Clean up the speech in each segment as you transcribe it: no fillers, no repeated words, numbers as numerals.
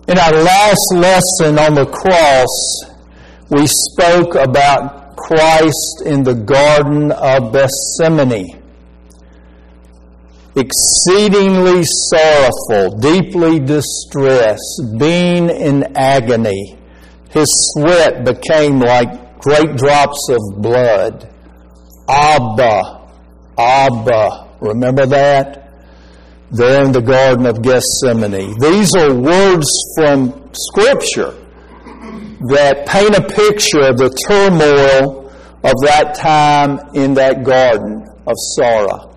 In our last lesson on the cross, we spoke about Christ in the Garden of Gethsemane. Exceedingly sorrowful, deeply distressed, being in agony. His sweat became like great drops of blood. Abba, Abba. Remember that? There in the Garden of Gethsemane. These are words from Scripture that paint a picture of the turmoil of that time in that garden of sorrow.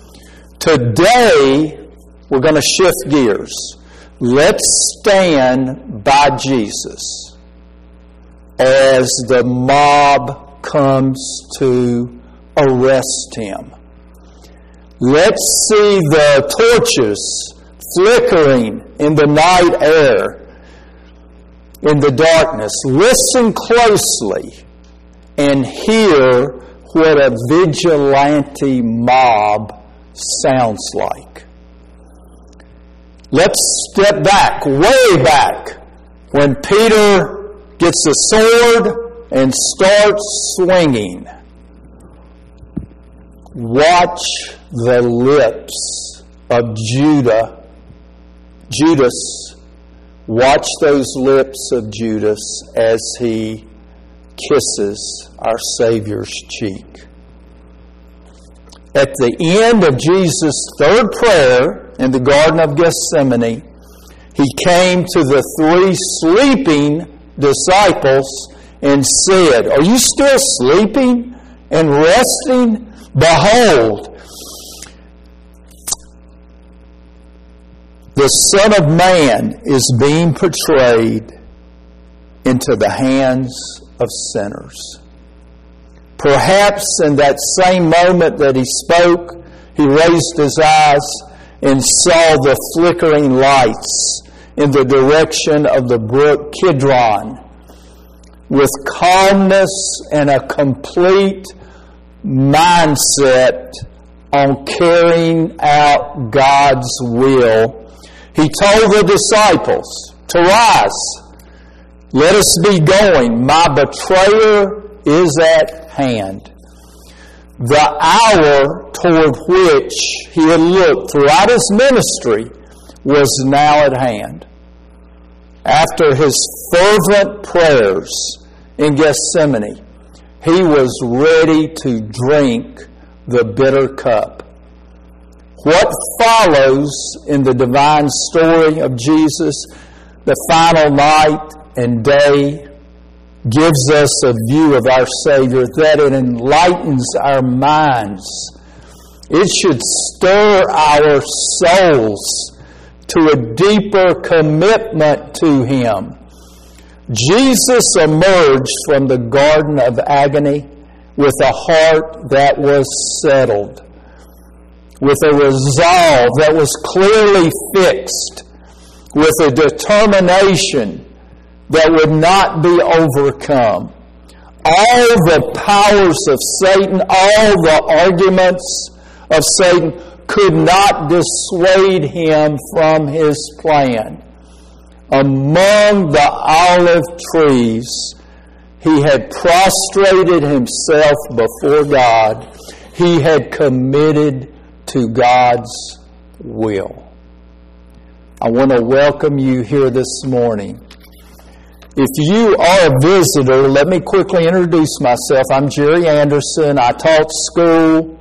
Today, we're going to shift gears. Let's stand by Jesus as the mob comes to arrest Him. Let's see the torches flickering in the night air, in the darkness. Listen closely and hear what a vigilante mob sounds like. Let's step back, way back, when Peter gets a sword and starts swinging. Watch the lips of Judas. Watch those lips of Judas as he kisses our Savior's cheek. At the end of Jesus' third prayer in the Garden of Gethsemane, He came to the three sleeping disciples and said, "Are you still sleeping and resting? Behold, the Son of Man is being betrayed into the hands of sinners." Perhaps in that same moment that He spoke, He raised His eyes and saw the flickering lights in the direction of the brook Kidron. With calmness and a complete mindset on carrying out God's will, He told the disciples to rise. Let us be going. My betrayer is at hand. The hour toward which He had looked throughout His ministry was now at hand. After His fervent prayers in Gethsemane, He was ready to drink the bitter cup. What follows in the divine story of Jesus, the final night and day, gives us a view of our Savior that it enlightens our minds. It should stir our souls to a deeper commitment to Him. Jesus emerged from the Garden of Agony with a heart that was settled, with a resolve that was clearly fixed, with a determination that would not be overcome. All the powers of Satan, all the arguments of Satan could not dissuade Him from His plan. Among the olive trees, He had prostrated Himself before God. He had committed to God's will. I want to welcome you here this morning. If you are a visitor, let me quickly introduce myself. I'm Jerry Anderson. I taught school,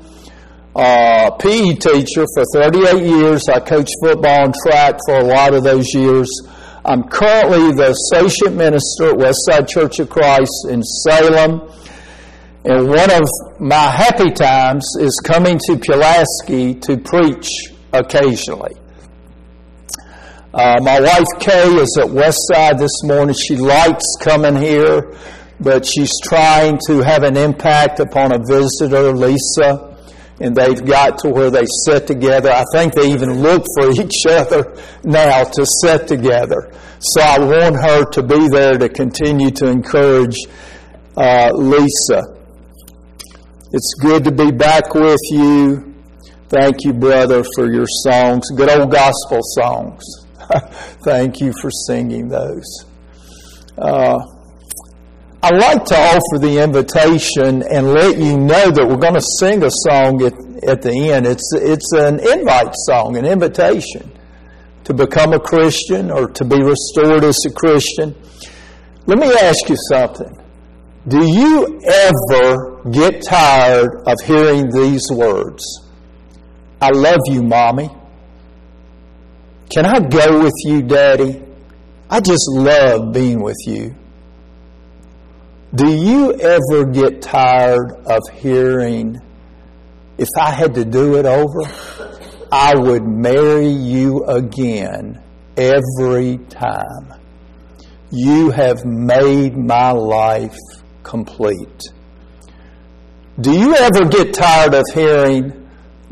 PE teacher for 38 years. I coached football and track for a lot of those years. I'm currently the associate minister at Westside Church of Christ in Salem. And one of my happy times is coming to Pulaski to preach occasionally. My wife Kay is at Westside this morning. She likes coming here, but she's trying to have an impact upon a visitor, Lisa, and they've got to where they sit together. I think they even look for each other now to sit together. So I want her to be there to continue to encourage Lisa. It's good to be back with you. Thank you, brother, for your songs. Good old gospel songs. Thank you for singing those. I'd like to offer the invitation and let you know that we're going to sing a song at the end. It's an invite song, an invitation to become a Christian or to be restored as a Christian. Let me ask you something. Do you ever get tired of hearing these words? I love you, Mommy. Can I go with you, Daddy? I just love being with you. Do you ever get tired of hearing, if I had to do it over, I would marry you again every time? You have made my life complete. Do you ever get tired of hearing,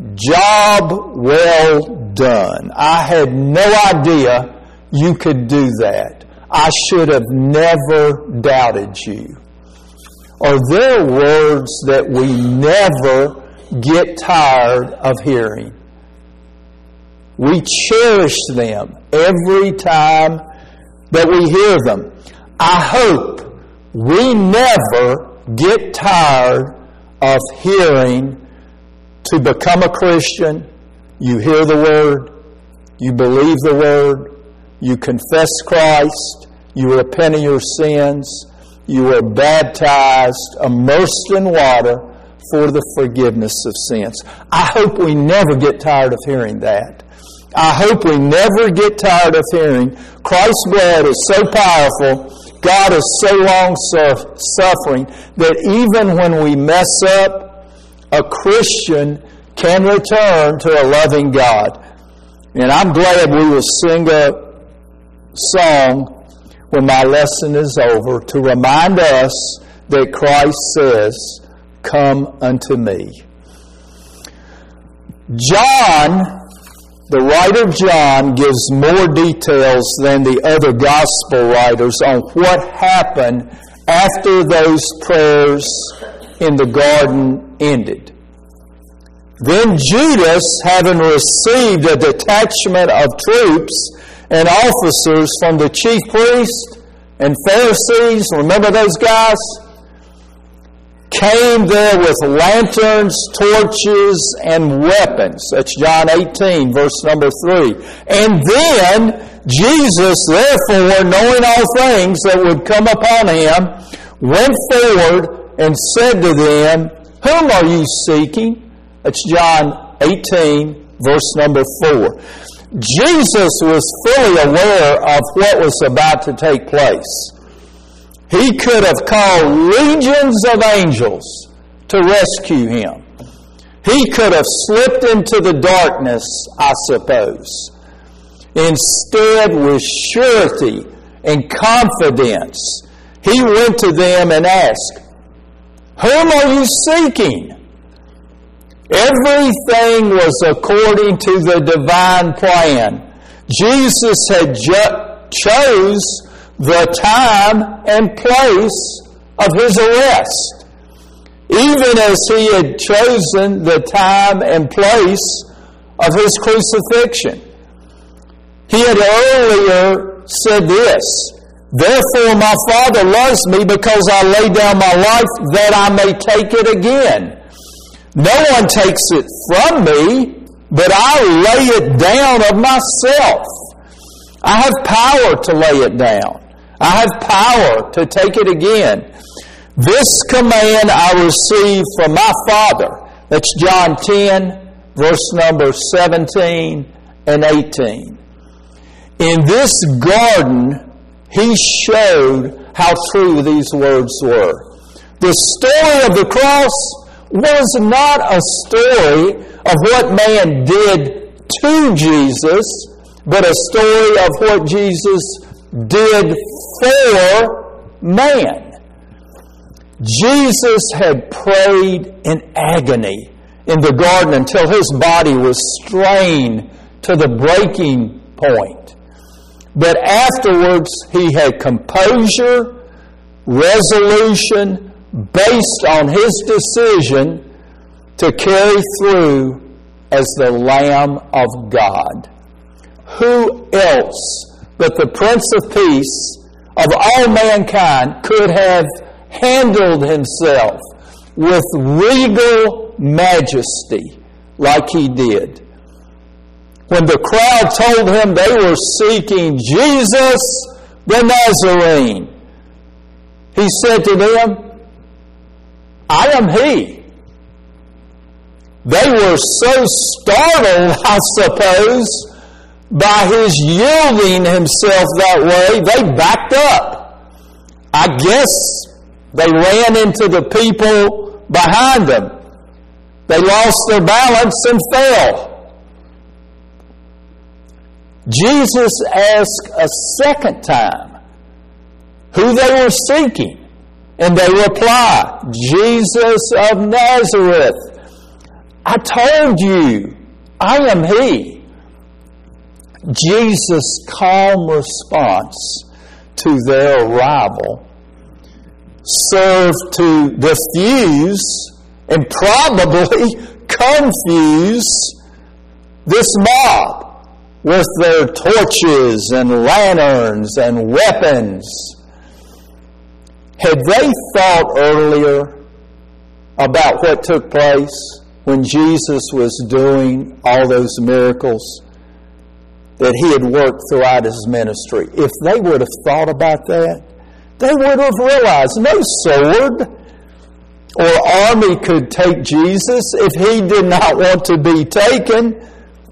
job well done? I had no idea you could do that. I should have never doubted you. Are there words that we never get tired of hearing? We cherish them every time that we hear them. I hope we never get tired of hearing, to become a Christian, you hear the Word, you believe the Word, you confess Christ, you repent of your sins, you are baptized, immersed in water for the forgiveness of sins. I hope we never get tired of hearing that. I hope we never get tired of hearing Christ's blood is so powerful, God is so long-suffering, that even when we mess up, a Christian can return to a loving God. And I'm glad we will sing a song when my lesson is over to remind us that Christ says, come unto me. John, the writer John, gives more details than the other gospel writers on what happened after those prayers in the garden ended. Then Judas, having received a detachment of troops and officers from the chief priests and Pharisees, remember those guys? Came there with lanterns, torches, and weapons. That's John 18, verse number 3. And then Jesus, therefore, knowing all things that would come upon him, went forward and said to them, whom are you seeking? That's John 18, verse number 4. Jesus was fully aware of what was about to take place. He could have called legions of angels to rescue him. He could have slipped into the darkness, I suppose. Instead, with surety and confidence, he went to them and asked, whom are you seeking? Everything was according to the divine plan. Jesus had chose the time and place of his arrest, even as he had chosen the time and place of his crucifixion. He had earlier said this, therefore my Father loves me because I lay down my life that I may take it again. No one takes it from me, but I lay it down of myself. I have power to lay it down. I have power to take it again. This command I received from my Father. That's John 10, verse number 17 and 18. In this garden, he showed how true these words were. The story of the cross was not a story of what man did to Jesus, but a story of what Jesus did for man. Jesus had prayed in agony in the garden until his body was strained to the breaking point. But afterwards, he had composure, resolution, based on his decision to carry through as the Lamb of God. who else but the Prince of Peace of all mankind could have handled himself with regal majesty like he did. When the crowd told him they were seeking Jesus the Nazarene, he said to them, I am he. They were so startled, I suppose, by his yielding himself that way, they backed up. I guess they ran into the people behind them. They lost their balance and fell. Jesus asked a second time who they were seeking, and they replied, Jesus of Nazareth. I told you, I am he. Jesus' calm response to their arrival served to diffuse and probably confuse this mob with their torches and lanterns and weapons. Had they thought earlier about what took place when Jesus was doing all those miracles that he had worked throughout his ministry? If they would have thought about that, they would have realized no sword or army could take Jesus if he did not want to be taken.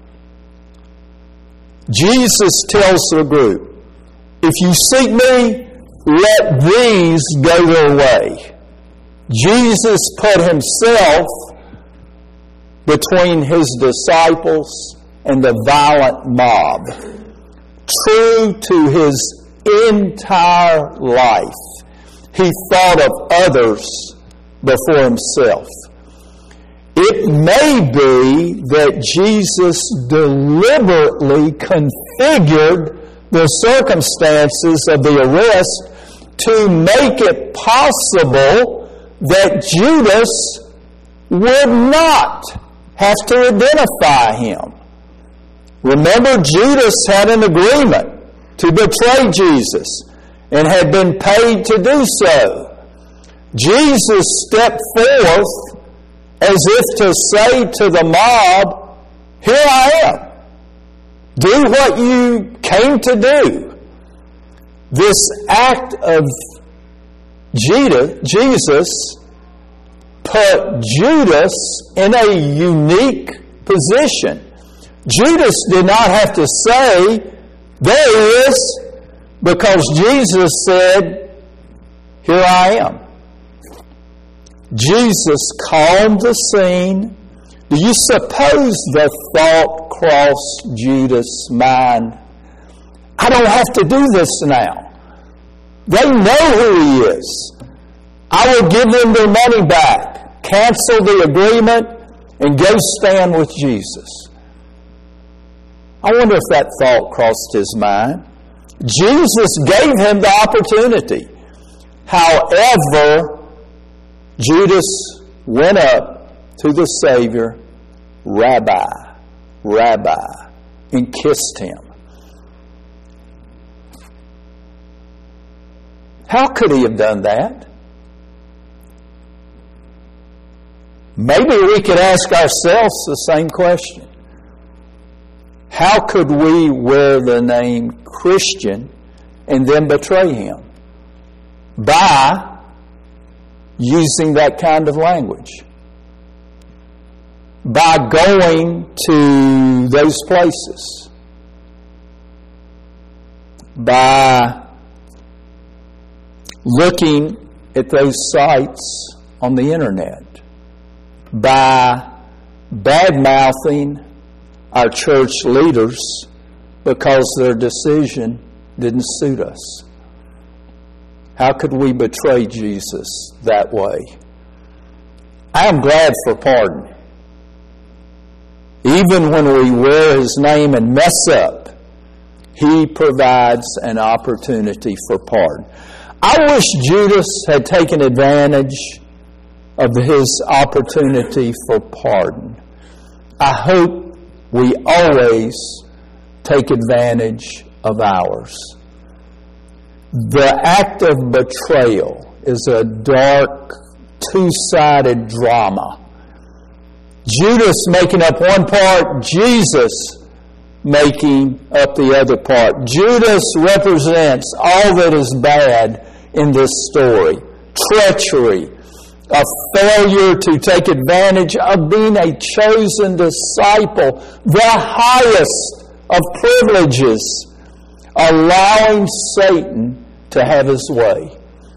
Jesus tells the group, if you seek me, let these go their way. Jesus put himself between his disciples and the violent mob. True to his entire life, he thought of others before himself. It may be that Jesus deliberately configured the circumstances of the arrest to make it possible that Judas would not have to identify him. Remember, Judas had an agreement to betray Jesus and had been paid to do so. Jesus stepped forth as if to say to the mob, here I am. Do what you came to do. This act of Jesus put Judas in a unique position. Judas did not have to say, there he is, because Jesus said, here I am. Jesus calmed the scene. Do you suppose the thought crossed Judas' mind? I don't have to do this now. They know who he is. I will give them their money back, cancel the agreement, and go stand with Jesus. I wonder if that thought crossed his mind. Jesus gave him the opportunity. However, Judas went up to the Savior, Rabbi, Rabbi, and kissed him. How could he have done that? Maybe we could ask ourselves the same question. How could we wear the name Christian and then betray him? By using that kind of language. By going to those places. By looking at those sites on the internet. By bad-mouthing our church leaders because their decision didn't suit us. How could we betray Jesus that way? I am glad for pardon. Even when we wear his name and mess up, he provides an opportunity for pardon. I wish Judas had taken advantage of his opportunity for pardon. I hope we always take advantage of ours. The act of betrayal is a dark, two-sided drama. Judas making up one part, Jesus making up the other part. Judas represents all that is bad in this story. Treachery, a failure to take advantage of being a chosen disciple, the highest of privileges, allowing Satan to have his way.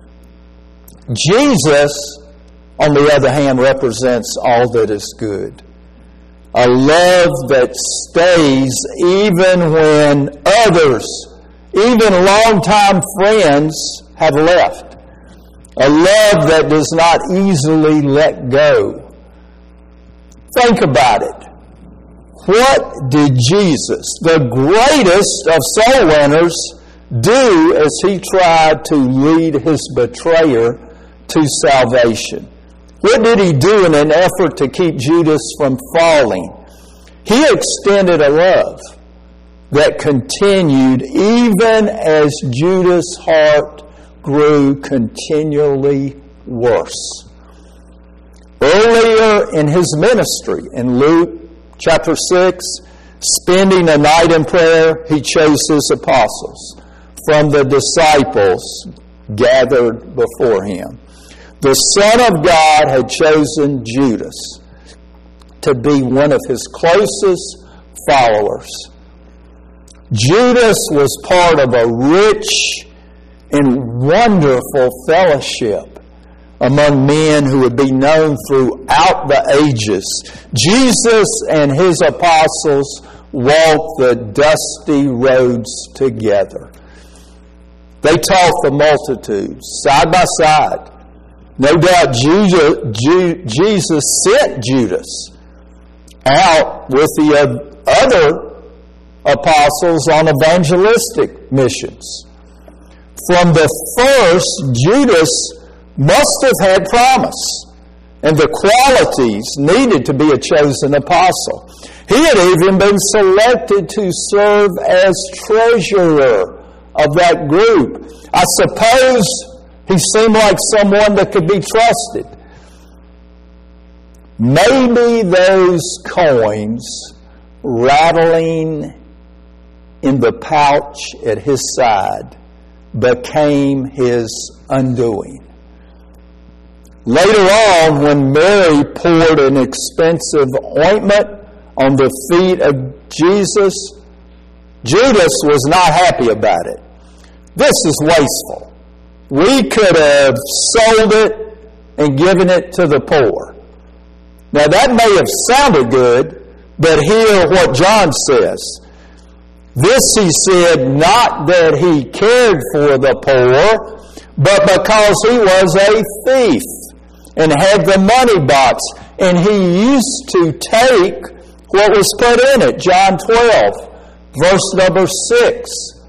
Jesus, on the other hand, represents all that is good. A love that stays even when others, even longtime friends, have left. A love that does not easily let go. Think about it. What did Jesus, the greatest of soul winners, do as he tried to lead his betrayer to salvation? What did he do in an effort to keep Judas from falling? He extended a love that continued even as Judas' heart grew continually worse. Earlier in his ministry, in Luke chapter 6, spending a night in prayer, he chose his apostles from the disciples gathered before him. The Son of God had chosen Judas to be one of his closest followers. Judas was part of a rich and wonderful fellowship among men who would be known throughout the ages. Jesus and his apostles walked the dusty roads together. They taught the multitudes side by side. No doubt Jesus sent Judas out with the other apostles on evangelistic missions. From the first, Judas must have had promise and the qualities needed to be a chosen apostle. He had even been selected to serve as treasurer of that group. I suppose he seemed like someone that could be trusted. Maybe those coins rattling in the pouch at his side became his undoing. Later on, when Mary poured an expensive ointment on the feet of Jesus, Judas was not happy about it. This is wasteful. We could have sold it and given it to the poor. Now that may have sounded good, but hear what John says. This he said not that he cared for the poor, but because he was a thief and had the money box, and he used to take what was put in it. John 12, verse number 6.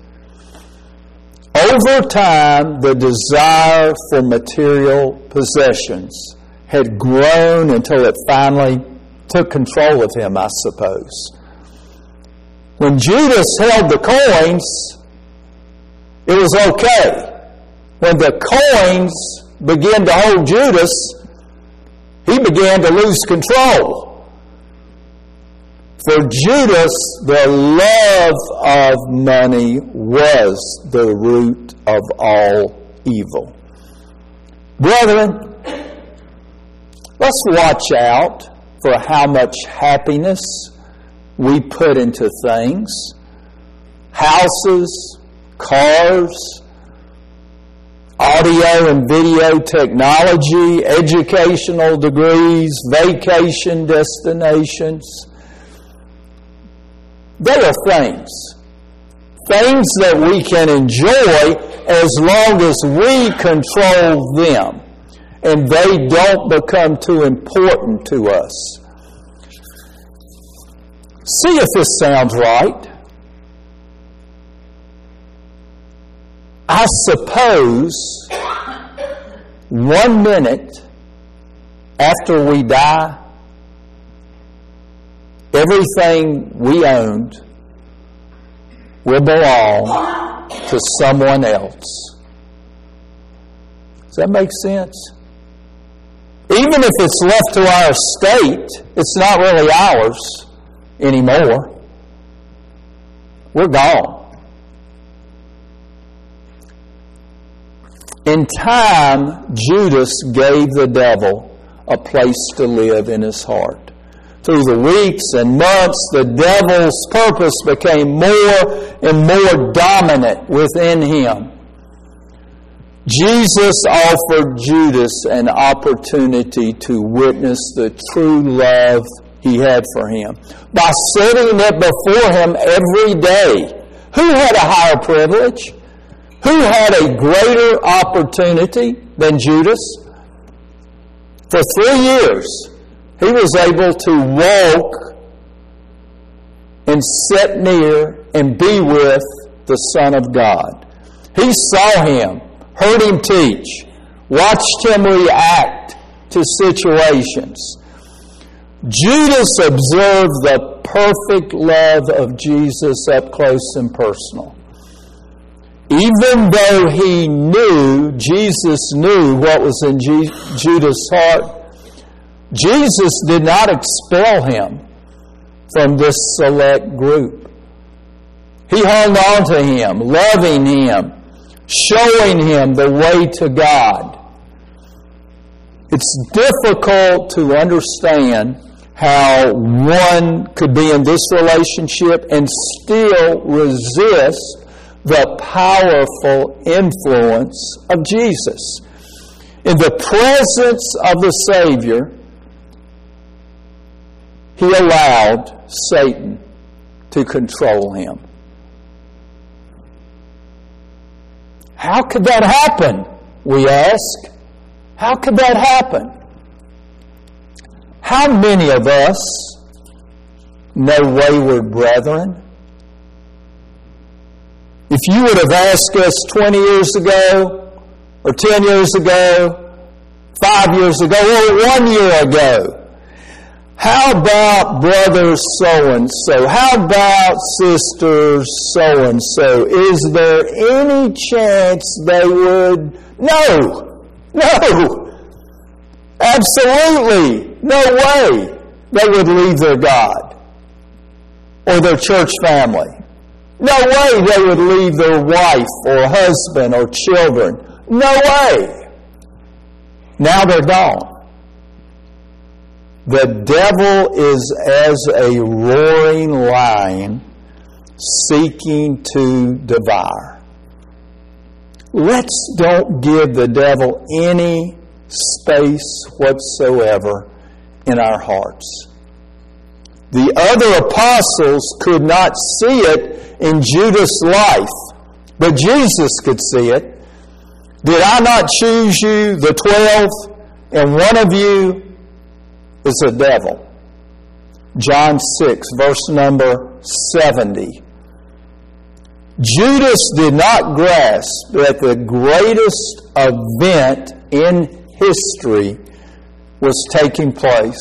Over time, the desire for material possessions had grown until it finally took control of him, I suppose. When Judas held the coins, it was okay. When the coins began to hold Judas, he began to lose control. For Judas, the love of money was the root of all evil. Brethren, let's watch out for how much happiness we put into things. Houses, cars, audio and video technology, educational degrees, vacation destinations. They are things. Things that we can enjoy as long as we control them and they don't become too important to us. See if this sounds right. I suppose 1 minute after we die, everything we owned will belong to someone else. Does that make sense? Even if it's left to our estate, it's not really ours anymore. We're gone. In time, Judas gave the devil a place to live in his heart. Through the weeks and months, the devil's purpose became more and more dominant within him. Jesus offered Judas an opportunity to witness the true love he had for him by setting it before him every day. Who had a higher privilege? Who had a greater opportunity than Judas? For 3 years, he was able to walk and sit near and be with the Son of God. He saw him, heard him teach, watched him react to situations. Judas observed the perfect love of Jesus up close and personal. Even though he knew, Jesus knew what was in Judas' heart, Jesus did not expel him from this select group. He hung on to him, loving him, showing him the way to God. It's difficult to understand how one could be in this relationship and still resist the powerful influence of Jesus. In the presence of the Savior, he allowed Satan to control him. How could that happen, we ask? How could that happen? How many of us know wayward brethren? If you would have asked us 20 years ago, or 10 years ago, 5 years ago, or 1 year ago, how about brother so-and-so? How about sister so-and-so? Is there any chance they would? No! Absolutely no way they would leave their God or their church family. No way they would leave their wife or husband or children. No way. Now they're gone. The devil is as a roaring lion seeking to devour. Let's don't give the devil any space whatsoever in our hearts. The other apostles could not see it in Judas' life, but Jesus could see it. Did I not choose you, the 12, and one of you is a devil? John 6, verse number 70. Judas did not grasp that the greatest event in history was taking place.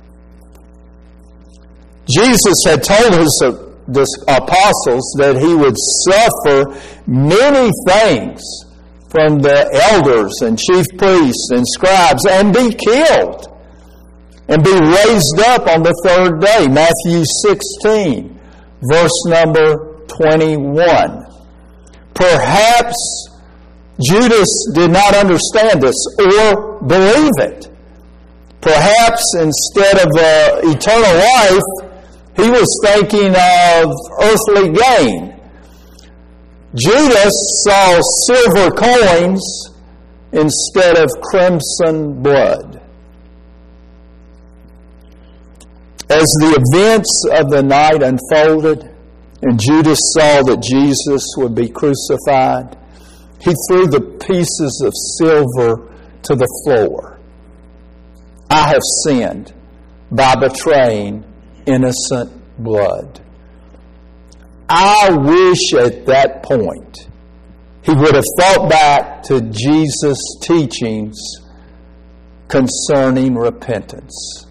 Jesus had told his apostles that he would suffer many things from the elders and chief priests and scribes and be killed and be raised up on the third day. Matthew 16, verse number 21. Perhaps Judas did not understand this or believe it. Perhaps instead of eternal life, he was thinking of earthly gain. Judas saw silver coins instead of crimson blood. As the events of the night unfolded and Judas saw that Jesus would be crucified, he threw the pieces of silver to the floor. I have sinned by betraying innocent blood. I wish at that point he would have thought back to Jesus' teachings concerning repentance.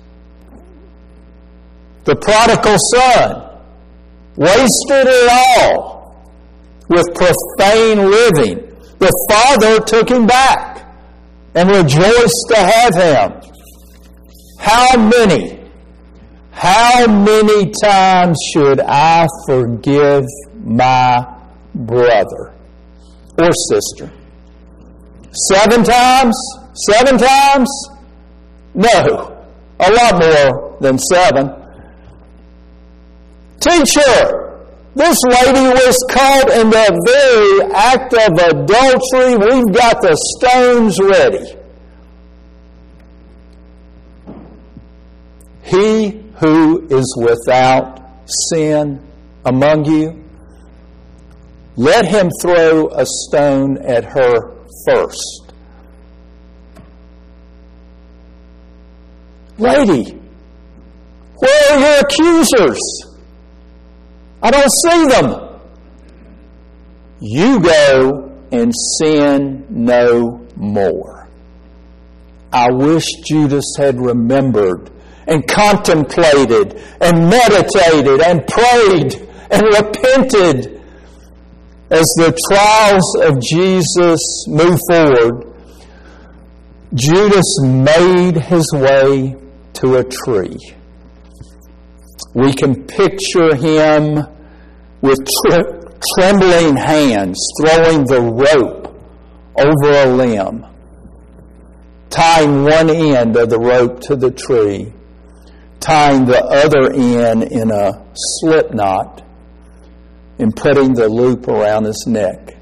The prodigal son wasted it all. with profane living. The father took him back and rejoiced to have him. How many times should I forgive my brother or sister? 7 times? 7 times? No, a lot more than 7. Teacher, this lady was caught in the very act of adultery. We've got the stones ready. He who is without sin among you, let him throw a stone at her first. Lady, where are your accusers? I don't see them. You go and sin no more. I wish Judas had remembered and contemplated and meditated and prayed and repented as the trials of Jesus move forward. Judas made his way to a tree. We can picture him with trembling hands throwing the rope over a limb, tying one end of the rope to the tree, tying the other end in a slip knot, and putting the loop around his neck.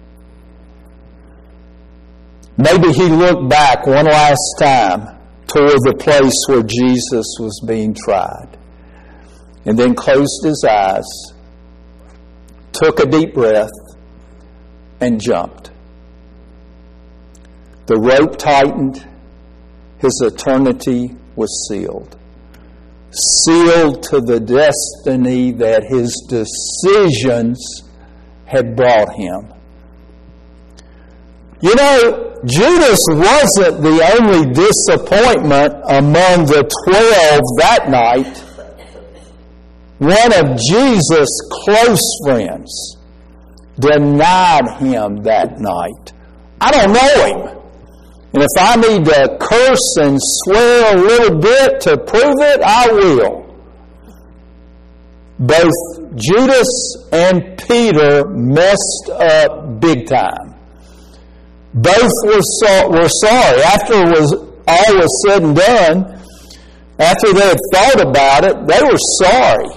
Maybe he looked back one last time toward the place where Jesus was being tried, and then closed his eyes, took a deep breath, and jumped. The rope tightened. His eternity was sealed. Sealed to the destiny that his decisions had brought him. You know, Judas wasn't the only disappointment among the 12 that night. One of Jesus' close friends denied him that night. I don't know him. And if I need to curse and swear a little bit to prove it, I will. Both Judas and Peter messed up big time. Both were sorry. After all was said and done, after they had thought about it, they were sorry.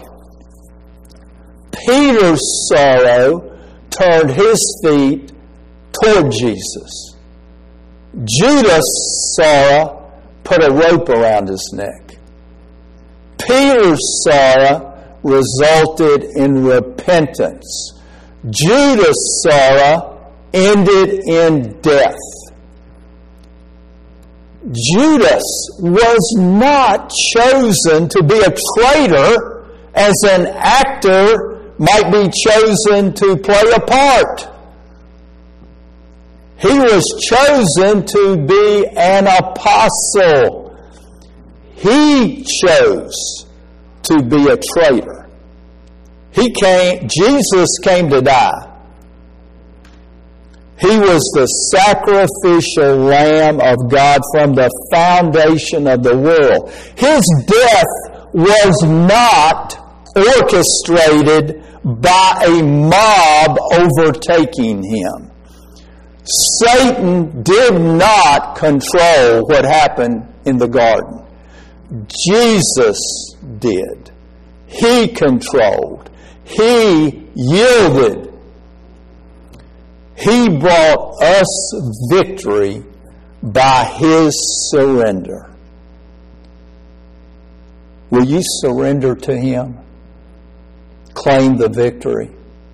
Peter's sorrow turned his feet toward Jesus. Judas' sorrow put a rope around his neck. Peter's sorrow resulted in repentance. Judas' sorrow ended in death. Judas was not chosen to be a traitor as an actor might be chosen to play a part. He was chosen to be an apostle. He chose to be a traitor. Jesus came to die. He was the sacrificial Lamb of God from the foundation of the world. His death was not orchestrated by a mob overtaking him. Satan did not control what happened in the garden. Jesus did. He controlled. He yielded. He brought us victory by His surrender. Will you surrender to Him? Claim the victory.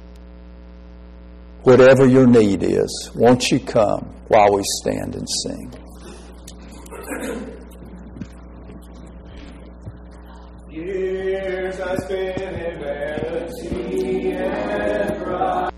Whatever your need is, won't you come while we stand and sing? Years I spent in vanity and pride.